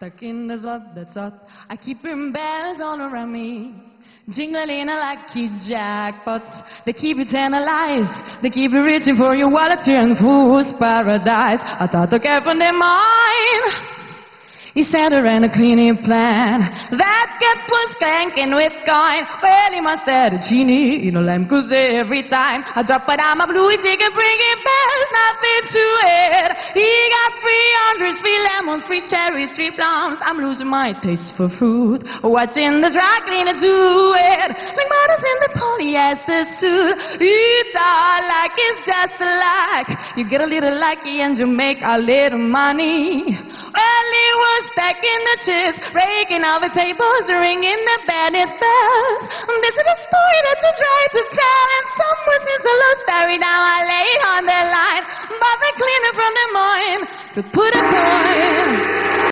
Stuck in the slot, that's hot. I keep hearing bells all around me, jingling a lucky jackpot. They keep you tantalized, they keep you reaching for your wallet, turn fool's paradise. I thought to care for their mind. He said I ran a cleaning plan that get was clanking with coin. Well, he must have a genie in a lamp, 'cause every time I drop a dime, a bluey ticket, bringing bells, nothing to it. He got free oranges, free lemons, free cherries, free plums. I'm losing my taste for fruit, watching the dry cleaner do it. Like models in the polyester suit, it's all like it's just a like. You get a little lucky and you make a little money. Well, he was stacking the chips, raking all the tables, ringing the bandit bells. This is a story that you tried to tell, and someone is a love story. Now I lay on the line, but the cleaner from the mine to put a